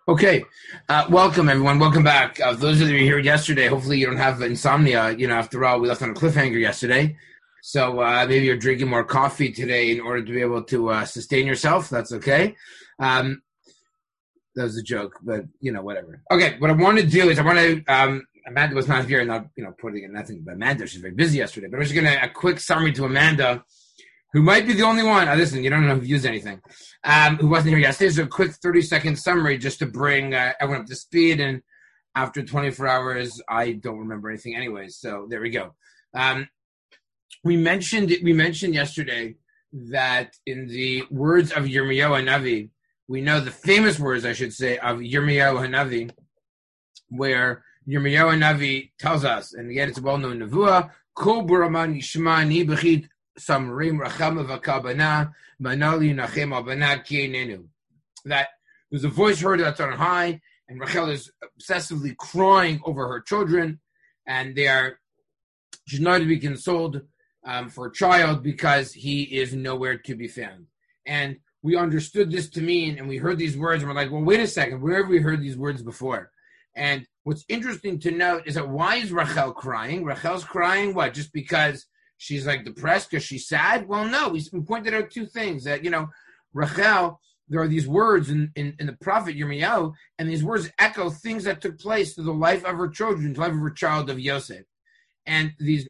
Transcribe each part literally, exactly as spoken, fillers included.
Okay, uh, welcome everyone. Welcome back. Uh, those of you who were here yesterday, hopefully you don't have insomnia. You know, after all, we left on a cliffhanger yesterday, so uh, maybe you're drinking more coffee today in order to be able to uh, sustain yourself. That's okay. Um, that was a joke, but you know, whatever. Okay, what I want to do is I want to. Um, Amanda was not here, not you know putting in nothing but Amanda. She's very busy yesterday, but I'm just gonna a quick summary to Amanda, who might be the only one. Uh, listen, you don't know if you've used anything. Um, who wasn't here yesterday. So a quick thirty-second summary just to bring uh, everyone up to speed. And after twenty-four hours, I don't remember anything anyways. So there we go. Um, we mentioned we mentioned yesterday that in the words of Yirmiyahu Hanavi, we know the famous words, I should say, of Yirmiyahu Hanavi, where Yirmiyahu Hanavi tells us, and again, it's a well-known nevuah, Kol buraman yishma ni b'chit samrim racham v'kabana manali nachem al-banat kienenu. That there's a voice heard that's on high, and Rachel is obsessively crying over her children, and they are she's not to be consoled um, for a child because he is nowhere to be found. And we understood this to mean, and we heard these words, and we're like, well, wait a second, where have we heard these words before? And what's interesting to note is that why is Rachel crying? Rachel's crying, what, just because she's like depressed because she's sad? Well, no, we, we pointed out two things that, you know, Rachel, there are these words in, in, in the prophet Yirmiyahu, and these words echo things that took place through the life of her children, the life of her child of Yosef. And these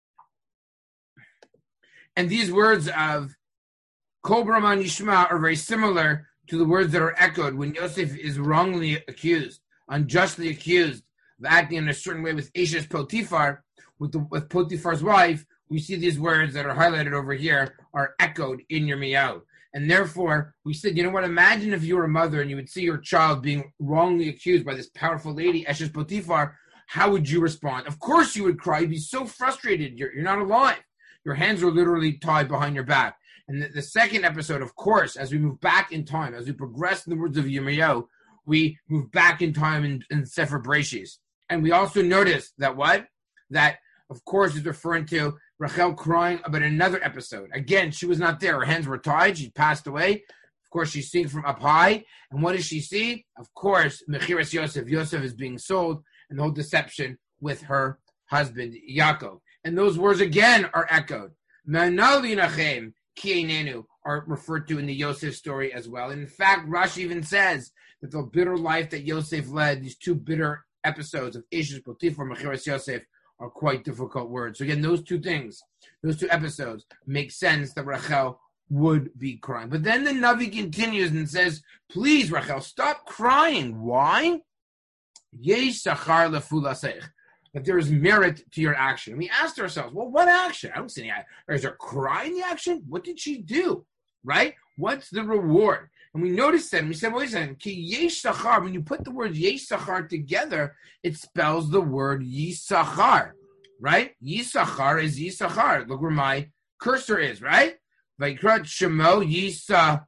and these words of Kol Braman Yishma are very similar to the words that are echoed when Yosef is wrongly accused, unjustly accused of acting in a certain way with Eshes Potiphar, with, the, with Potiphar's wife. We see these words that are highlighted over here are echoed in Yirmiyahu. And therefore, we said, you know what, imagine if you were a mother and you would see your child being wrongly accused by this powerful lady, Eshes Potiphar. How would you respond? Of course you would cry. You'd be so frustrated. You're, you're not alive. Your hands are literally tied behind your back. And the, the second episode, of course, as we move back in time, as we progress in the words of Yirmiyahu, we move back in time in, in Sefer Bereshis. And we also notice that what? That, of course, is referring to Rachel crying about another episode. Again, she was not there. Her hands were tied. She passed away. Of course, she's seeing from up high. And what does she see? Of course, Mechiras Yosef. Yosef is being sold, and the whole deception with her husband, Yaakov. And those words again are echoed. Manali Nachem Kienenu are referred to in the Yosef story as well. And in fact, Rashi even says that the bitter life that Yosef led, these two bitter episodes of Eshes Potiphar, Mechiras Yosef, are quite difficult words. So again, those two things, those two episodes, make sense that Rachel would be crying. But then the Navi continues and says, please, Rachel, stop crying. Why? Yesh sachar lefulasech. That there is merit to your action. And we asked ourselves, well, what action? I don't see any. Is there cry in the action? What did she do? Right? What's the reward? And we noticed that, and we said, wait a second, ki yesh sachar, when you put the word yesh sachar together, it spells the word yisachar, right? Yisachar is yisachar. Look where my cursor is, right? Vaikrat shemo yisa.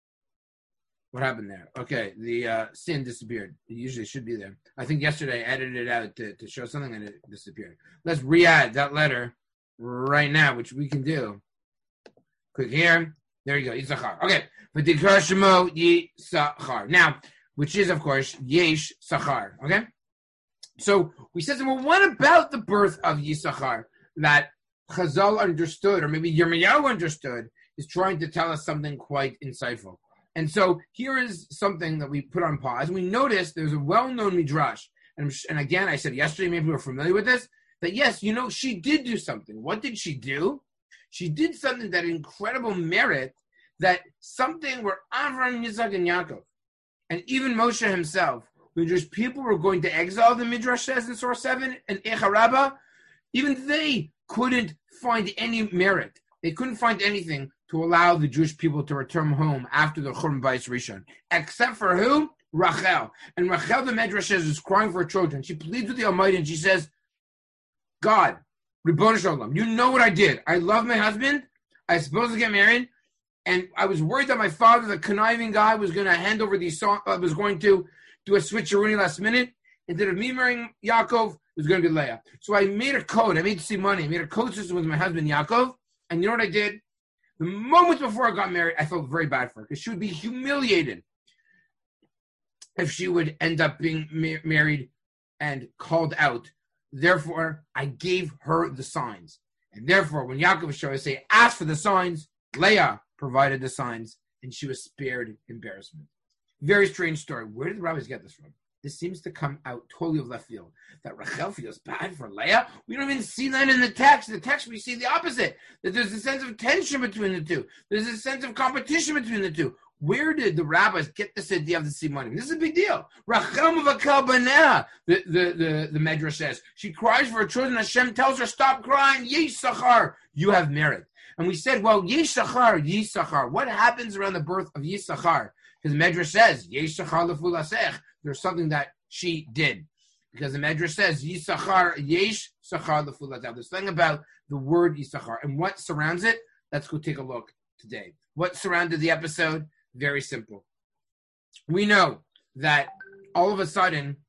What happened there? Okay, the uh, sin disappeared. It usually should be there. I think yesterday I edited it out to, to show something and it disappeared. Let's re-add that letter right now, which we can do. Click here. There you go, Yisachar. Okay, but the Shemo Yisachar. Now, which is, of course, Yesh Sachar. Okay? So we said, well, what about the birth of Yisachar that Chazal understood, or maybe Yirmiyahu understood, is trying to tell us something quite insightful. And so here is something that we put on pause. And we noticed there's a well-known midrash. And, and again, I said yesterday, maybe we're familiar with this, that yes, you know, she did do something. What did she do? She did something that incredible merit, that something where Avraham, Yitzhak, and Yaakov, and even Moshe himself, when just people were going to exile, the Midrash says in Surah seven, and Eicha Rabbah, even they couldn't find any merit. They couldn't find anything to allow the Jewish people to return home after the Churban Bayis Rishon. Except for who? Rachel. And Rachel, the Midrash says, is crying for her children. She pleads with the Almighty and she says, God, Ribono Shel Olam, you know what I did. I love my husband. I was supposed to get married. And I was worried that my father, the conniving guy, was going to hand over these songs, uh, was going to do a switcheroo last minute. Instead of me marrying Yaakov, it was going to be Leah. So I made a code. I made see money. I made a code system with my husband, Yaakov. And you know what I did? The moment before I got married, I felt very bad for her because she would be humiliated. if she would end up being ma- married and called out. Therefore, I gave her the signs. And therefore, when Yaakov showed us, say, ask for the signs, Leah provided the signs, and she was spared embarrassment. Very strange story. Where did the rabbis get this from? This seems to come out totally of left field. That Rachel feels bad for Leah. We don't even see that in the text. In the text, we see the opposite. That there's a sense of tension between the two. There's a sense of competition between the two. Where did the rabbis get this idea of the simanim? This is a big deal. Rachel mavakal baneh, the, the, the, the Medrash says. She cries for her children. Hashem tells her, stop crying. Yisachar, you have merit. And we said, well, Yisachar, Yisachar. What happens around the birth of Yisachar? Because the Medrash says, Yisachar lefulasech. There's something that she did. Because the Medrash says, Yisachar, Yesh Sachar lefulasech. There's something about the word Yisachar. And what surrounds it? Let's go take a look today. What surrounded the episode? Very simple. We know that all of a sudden,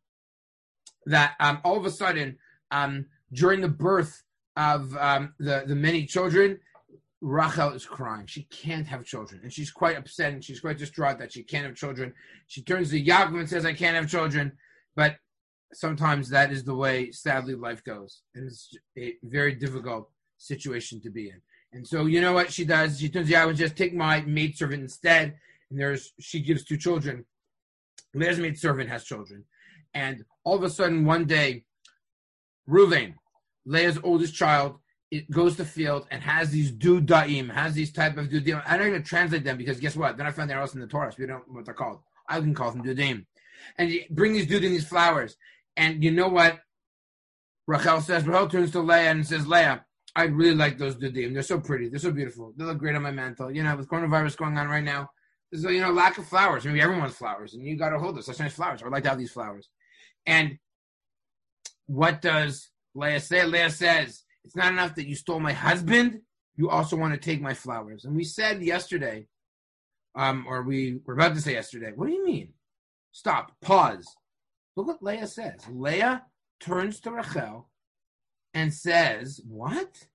that um, all of a sudden, um, during the birth of um, the, the many children, Rachel is crying. She can't have children. And she's quite upset and she's quite distraught that she can't have children. She turns to Yaakov and says, I can't have children. But sometimes that is the way, sadly, life goes. And it's a very difficult situation to be in. And so, you know what she does? She turns to Yaakov and says, take my maidservant instead. And there's, she gives two children. Leah's maidservant has children. And all of a sudden, one day, Reuven, Leah's oldest child, it goes to field and has these dudaim, has these type of dudaim. I don't even translate them because guess what? Then I found they're else in the Torah, so we don't know what they're called. I can call them dudaim. And you bring these dudaim, these flowers. And you know what? Rachel says, Rachel turns to Leah and says, Leah, I really like those dudaim. They're so pretty. They're so beautiful. They look great on my mantle. You know, with coronavirus going on right now, there's a, you know, lack of flowers. Maybe everyone wants flowers, and you got to hold us. Such nice flowers. I'd like to have these flowers. And what does Leah say? Leah says, it's not enough that you stole my husband. You also want to take my flowers. And we said yesterday, um, or we were about to say yesterday, what do you mean? Stop. Pause. Look what Leah says. Leah turns to Rachel and says, what?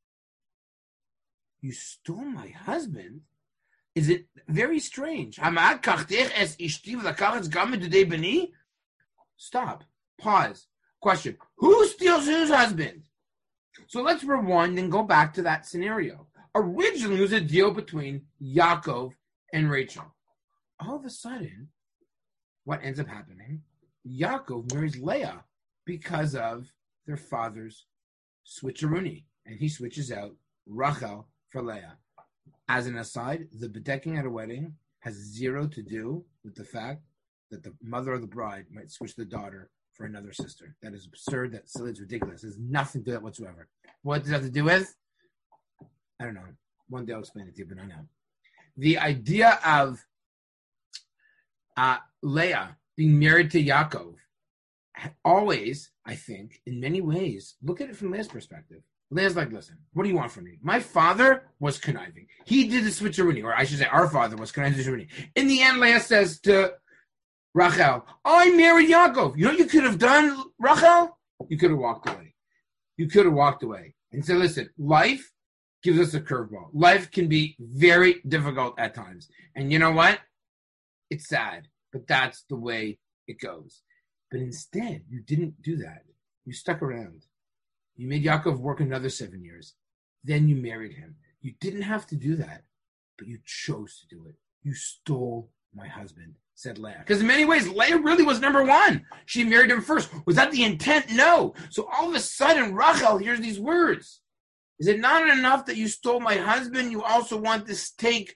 You stole my husband? Is it very strange? Stop. Pause. Question. Who steals whose husband? So let's rewind and go back to that scenario. Originally, it was a deal between Yaakov and Rachel. All of a sudden, what ends up happening? Yaakov marries Leah because of their father's switcheroony. And he switches out Rachel for Leah. As an aside, the bedeking at a wedding has zero to do with the fact that the mother of the bride might switch the daughter for another sister. That is absurd. That's silly. It's ridiculous. There's nothing to do that whatsoever. What does it have to do with? I don't know. One day I'll explain it to you, but not now. The idea of uh, Leah being married to Yaakov always, I think, in many ways, look at it from Leah's perspective. Leah's like, listen, what do you want from me? My father was conniving. He did the switcheroony, or I should say our father was conniving the switcheroony. In the end, Leah says to Rachel, I married Yaakov. You know what you could have done, Rachel? You could have walked away. You could have walked away. And said, listen, life gives us a curveball. Life can be very difficult at times. And you know what? It's sad, but that's the way it goes. But instead, you didn't do that. You stuck around. You made Yaakov work another seven years. Then you married him. You didn't have to do that, but you chose to do it. You stole my husband, said Leah. Because in many ways, Leah really was number one. She married him first. Was that the intent? No. So all of a sudden, Rachel hears these words. Is it not enough that you stole my husband? You also want to take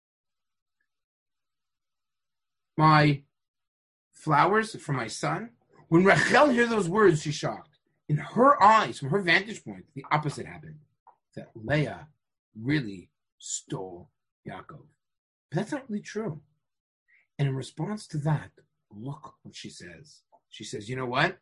my flowers for my son? When Rachel hears those words, she's shocked. In her eyes, from her vantage point, the opposite happened. That Leah really stole Yaakov. But that's not really true. And in response to that, look what she says. She says, you know what?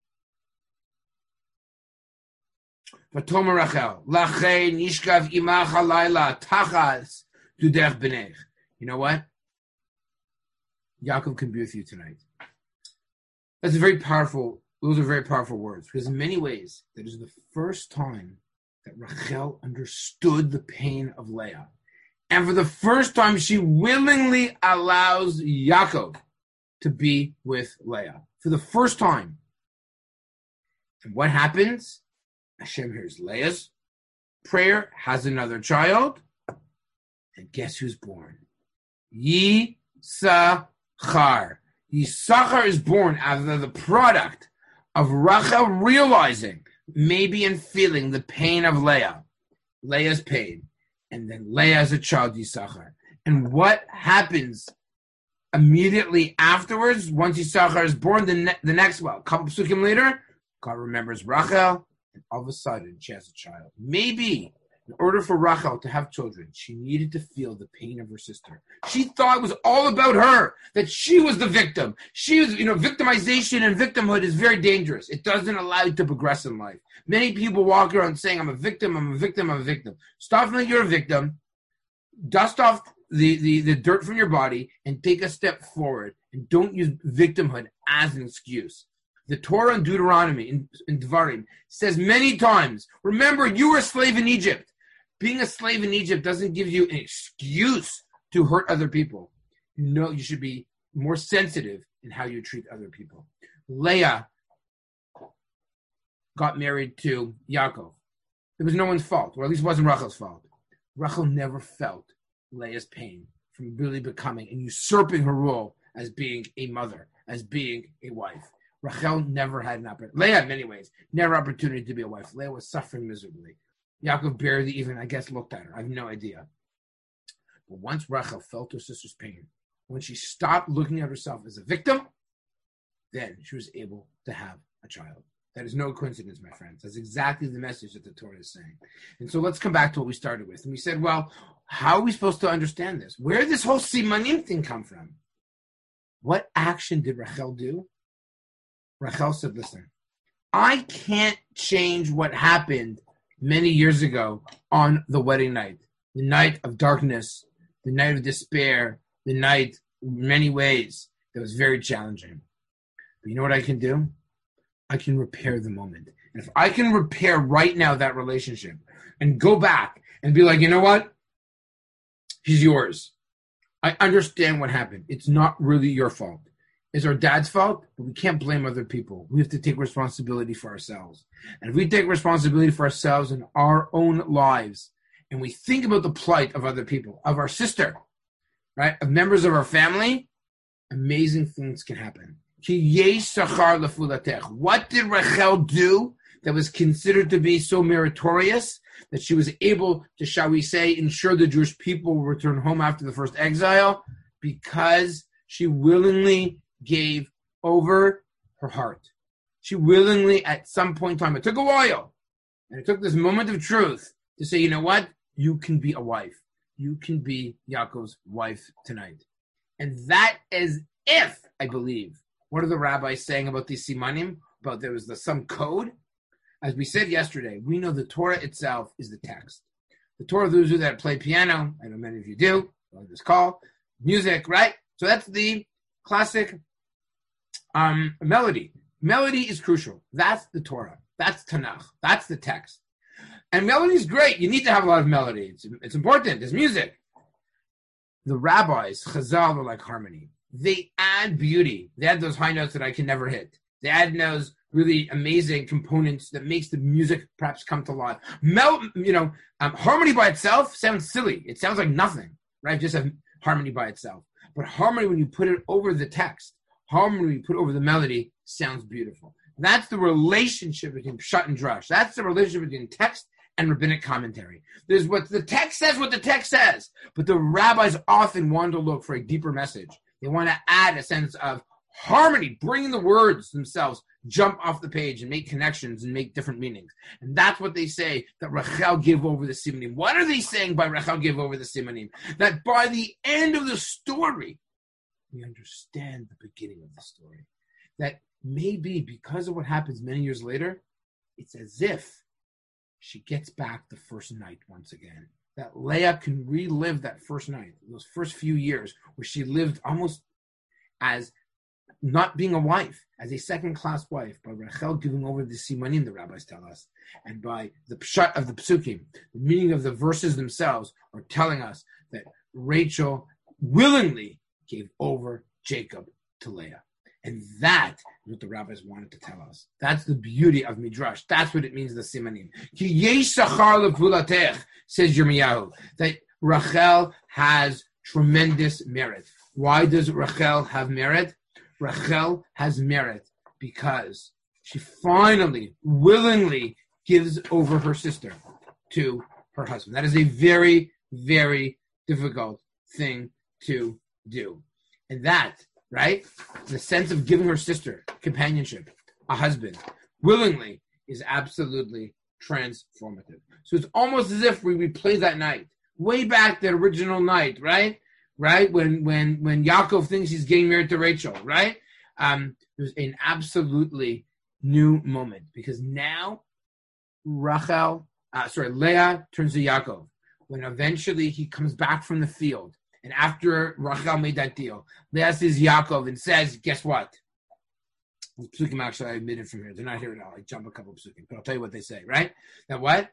Vatomer Rachel, Lachei nishkav imach halayla tachas dudech b'nech. You know what? Yaakov can be with you tonight. That's a very powerful, those are very powerful words. Because in many ways, that is the first time that Rachel understood the pain of Leah. And for the first time, she willingly allows Yaakov to be with Leah for the first time. And what happens? Hashem hears Leah's prayer, has another child, and guess who's born? Yisachar. Yisachar is born out of the product of Rachel realizing, maybe and feeling the pain of Leah, Leah's pain, and then Leah as a child, Yisachar. And what happens immediately afterwards, once Yisachar is born, the, ne- the next, well, a couple of psukim later, God remembers Rachel, and all of a sudden she has a child. Maybe in order for Rachel to have children, she needed to feel the pain of her sister. She thought it was all about her, that she was the victim. She was, you know, victimization and victimhood is very dangerous. It doesn't allow you to progress in life. Many people walk around saying, I'm a victim, I'm a victim, I'm a victim. Stop feeling you're a victim. Dust off the, the, the dirt from your body and take a step forward. And don't use victimhood as an excuse. The Torah in Deuteronomy, in, in Devarim, says many times, remember, you were a slave in Egypt. Being a slave in Egypt doesn't give you an excuse to hurt other people. You know, you should be more sensitive in how you treat other people. Leah got married to Yaakov. It was no one's fault, or at least it wasn't Rachel's fault. Rachel never felt Leah's pain from really becoming and usurping her role as being a mother, as being a wife. Rachel never had an opportunity. Leah, in many ways, never opportunity to be a wife. Leah was suffering miserably. Yaakov barely even, I guess, looked at her. I have no idea. But once Rachel felt her sister's pain, when she stopped looking at herself as a victim, then she was able to have a child. That is no coincidence, my friends. That's exactly the message that the Torah is saying. And so let's come back to what we started with. And we said, well, how are we supposed to understand this? Where did this whole simanim thing come from? What action did Rachel do? Rachel said, listen, I can't change what happened many years ago on the wedding night, the night of darkness, the night of despair, the night in many ways that was very challenging. But you know what I can do? I can repair the moment. And if I can repair right now that relationship and go back and be like, you know what? He's yours. I understand what happened. It's not really your fault. It's our dad's fault, but we can't blame other people. We have to take responsibility for ourselves. And if we take responsibility for ourselves in our own lives, and we think about the plight of other people, of our sister, right, of members of our family, amazing things can happen. What did Rachel do that was considered to be so meritorious that she was able to, shall we say, ensure the Jewish people will return home after the first exile? Because she willingly gave over her heart. She willingly, at some point in time, it took a while, and it took this moment of truth to say, you know what? You can be a wife. You can be Yaakov's wife tonight. And that is if, I believe, what are the rabbis saying about these simanim? About there was the, some code? As we said yesterday, we know the Torah itself is the text. The Torah, those that play piano, I know many of you do, on this call, music, right? So that's the classic um, melody. Melody is crucial. That's the Torah. That's Tanakh. That's the text. And melody is great. You need to have a lot of melody. It's, it's important. It's music. The rabbis, Chazal, are like harmony. They add beauty. They add those high notes that I can never hit. They add those really amazing components that makes the music perhaps come to life. Mel, you know, um, harmony by itself sounds silly. It sounds like nothing, right? Just have harmony by itself. But harmony, when you put it over the text, harmony when you put it over the melody, sounds beautiful. That's the relationship between Pshat and Drash. That's the relationship between text and rabbinic commentary. There's what the text says, what the text says. But the rabbis often want to look for a deeper message. They want to add a sense of harmony, bringing the words themselves, jump off the page and make connections and make different meanings. And that's what they say that Rachel gave over the simanim. What are they saying by Rachel gave over the simanim? That by the end of the story, we understand the beginning of the story. That maybe because of what happens many years later, it's as if she gets back the first night once again. That Leah can relive that first night, those first few years where she lived almost as not being a wife, as a second-class wife, by Rachel giving over the simanim, the rabbis tell us, and by the pshat of the psukim, the meaning of the verses themselves are telling us that Rachel willingly gave over Jacob to Leah. And that is what the rabbis wanted to tell us. That's the beauty of Midrash. That's what it means, the Simanim. Ki yesh sachar levulatech, says Yirmiyahu, that Rachel has tremendous merit. Why does Rachel have merit? Rachel has merit because she finally, willingly gives over her sister to her husband. That is a very, very difficult thing to do. And that, right, the sense of giving her sister companionship, a husband, willingly, is absolutely transformative. So it's almost as if we replay that night, way back that original night, right? Right? When when when Yaakov thinks he's getting married to Rachel, right? Um, there's an absolutely new moment because now Rachel, uh, sorry, Leah turns to Yaakov when eventually he comes back from the field. And after Rachel made that deal, Leah sees Yaakov and says, guess what? Psukim actually I admitted from here. They're not here at all. I jump a couple of psukim, but I'll tell you what they say, right? That what?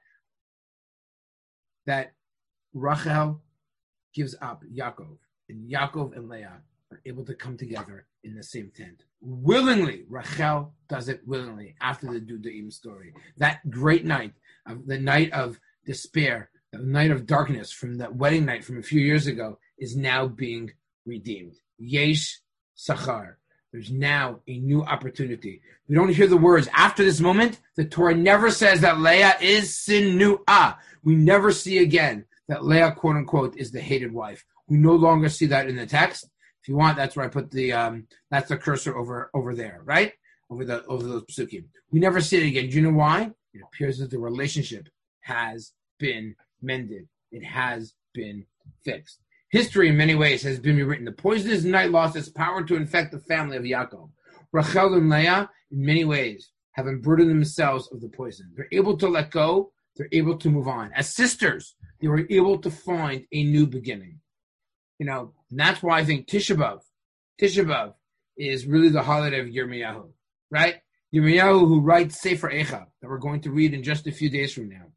That Rachel gives up Yaakov, and Yaakov and Leah are able to come together in the same tent. Willingly, Rachel does it willingly after the Dudaim story. That great night, of the night of despair, the night of darkness from that wedding night from a few years ago, is now being redeemed. Yesh Sachar. There's now a new opportunity. We don't hear the words. After this moment, the Torah never says that Leah is sinu'ah. We never see again that Leah, quote unquote, is the hated wife. We no longer see that in the text. If you want, that's where I put the um, that's the cursor over over there, right? Over the over those psukim. We never see it again. Do you know why? It appears that the relationship has been mended. It has been fixed. History, in many ways, has been rewritten. The poisonous night lost its power to infect the family of Yaakov. Rachel and Leah, in many ways, have unburdened themselves of the poison. They're able to let go. They're able to move on. As sisters, they were able to find a new beginning. You know, and that's why I think Tisha B'Av, Tisha B'Av is really the holiday of Yirmiyahu, right? Yirmiyahu, who writes Sefer Eicha, that we're going to read in just a few days from now.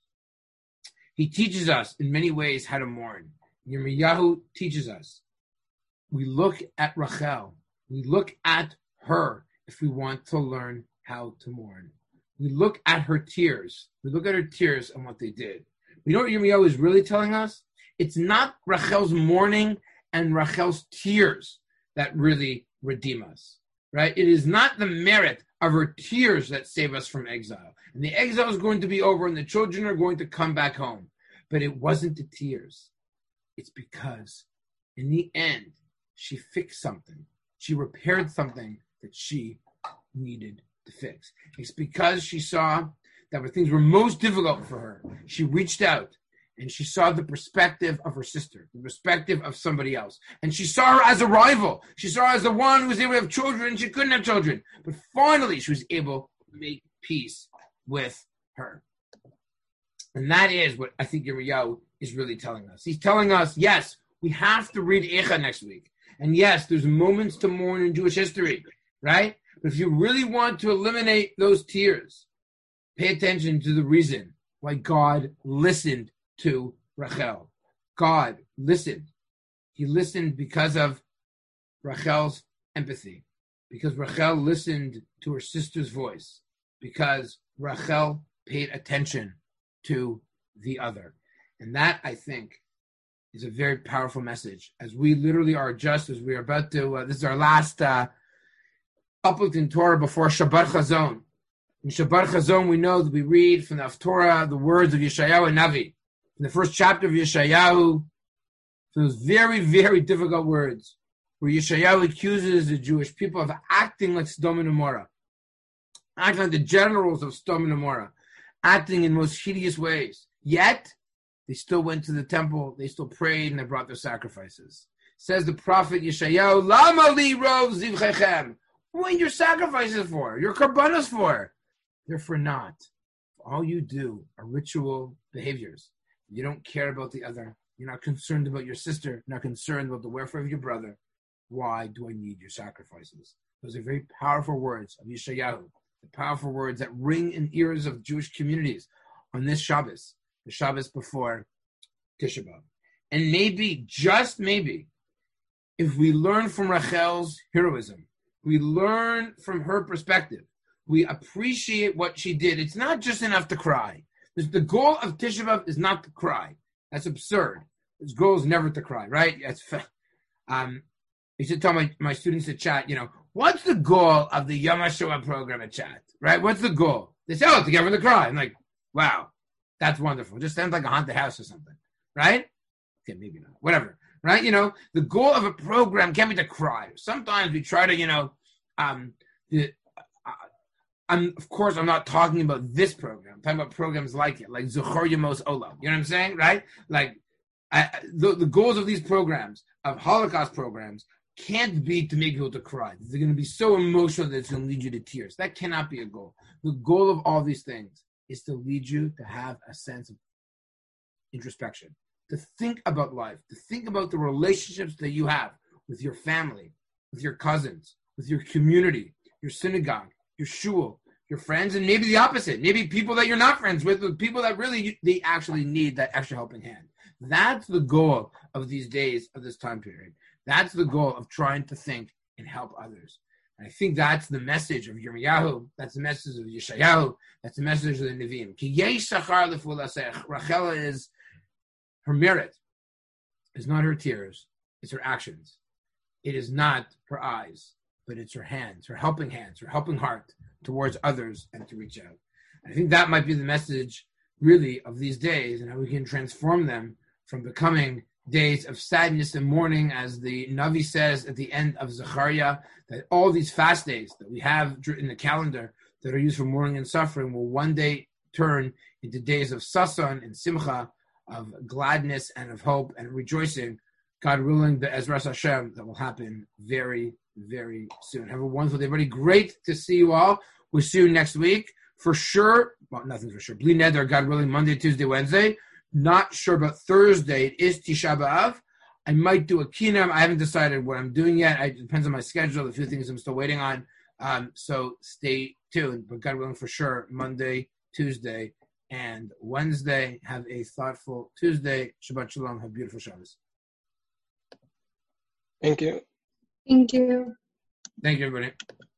He teaches us in many ways how to mourn. Yirmiyahu teaches us. We look at Rachel. We look at her if we want to learn how to mourn. We look at her tears. We look at her tears and what they did. You know what Yirmiyahu is really telling us? It's not Rachel's mourning and Rachel's tears that really redeem us, right? It is not the merit of her tears that save us from exile. And the exile is going to be over and the children are going to come back home. But it wasn't the tears. It's because in the end, she fixed something. She repaired something that she needed to fix. It's because she saw that when things were most difficult for her, she reached out and she saw the perspective of her sister, the perspective of somebody else. And she saw her as a rival. She saw her as the one who was able to have children and she couldn't have children. But finally, she was able to make peace with her. And that is what I think Yirmiyahu is really telling us. He's telling us, yes, we have to read Eicha next week. And yes, there's moments to mourn in Jewish history, right? But if you really want to eliminate those tears, pay attention to the reason why God listened to Rachel. God listened. He listened because of Rachel's empathy, because Rachel listened to her sister's voice, because Rachel paid attention to the other. And that, I think, is a very powerful message. As we literally are just, as we are about to, uh, this is our last uh, uplifting Torah before Shabbat Chazon. In Shabbat Chazon, we know that we read from the Haftorah the words of Yeshayahu and Navi. In the first chapter of Yeshayahu, those very, very difficult words, where Yeshayahu accuses the Jewish people of acting like Sodom and Gomorrah, acting like the generals of Sodom and Gomorrah, acting in most hideous ways. Yet, they still went to the temple, they still prayed, and they brought their sacrifices. Says the prophet Yeshayahu, Lama li rov zivchechem. What are your sacrifices for? Your karbanos for? They're for naught. All you do are ritual behaviors. You don't care about the other. You're not concerned about your sister. You're not concerned about the welfare of your brother. Why do I need your sacrifices? Those are very powerful words of Yeshayahu. The powerful words that ring in ears of Jewish communities on this Shabbos, the Shabbos before Tisha B'Av. And maybe, just maybe, if we learn from Rachel's heroism, we learn from her perspective, we appreciate what she did. It's not just enough to cry. The goal of Tisha B'Av is not to cry. That's absurd. His goal is never to cry, right? That's, um, I used to tell my, my students at chat, you know, what's the goal of the Yom HaShoah program at chat, right? What's the goal? They say, oh, to get everyone to cry. I'm like, wow, that's wonderful. It just sounds like a haunted house or something, right? Okay, maybe not. Whatever, right? You know, the goal of a program can't be to cry. Sometimes we try to, you know, um, the, uh, I'm, of course, I'm not talking about this program. I'm talking about programs like it, like Zuchor Yemos Olam. You know what I'm saying, right? Like, I, the, the goals of these programs, of Holocaust programs, can't be to make people to cry. They're going to be so emotional that it's going to lead you to tears. That cannot be a goal. The goal of all these things is to lead you to have a sense of introspection, to think about life, to think about the relationships that you have with your family, with your cousins, with your community, your synagogue, your shul, your friends, and maybe the opposite. Maybe people that you're not friends with, with people that really, they actually need that extra helping hand. That's the goal of these days, of this time period. That's the goal of trying to think and help others. And I think that's the message of Yirmiyahu. That's the message of Yeshayahu. That's the message of the Nevi'im. Ki yesh shachar leful asech. Rachel is, her merit is not her tears, it's her actions. It is not her eyes, but it's her hands, her helping hands, her helping heart towards others and to reach out. I think that might be the message, really, of these days, and how we can transform them from becoming days of sadness and mourning, as the Navi says at the end of Zechariah, that all these fast days that we have in the calendar that are used for mourning and suffering will one day turn into days of sasan and simcha, of gladness and of hope and rejoicing. God willing, the Ezras Hashem, that will happen very, very soon. Have a wonderful day, everybody. Great to see you all. We'll see you next week. For sure, well, nothing's for sure. Bli Neder, God willing, Monday, Tuesday, Wednesday. Not sure about Thursday. It is Tisha B'Av. I might do a kinam. I haven't decided what I'm doing yet. It depends on my schedule. A few things I'm still waiting on. Um, so stay tuned. But God willing, for sure, Monday, Tuesday, and Wednesday. Have a thoughtful Tuesday. Shabbat Shalom. Have beautiful Shabbos. Thank you. Thank you. Thank you, everybody.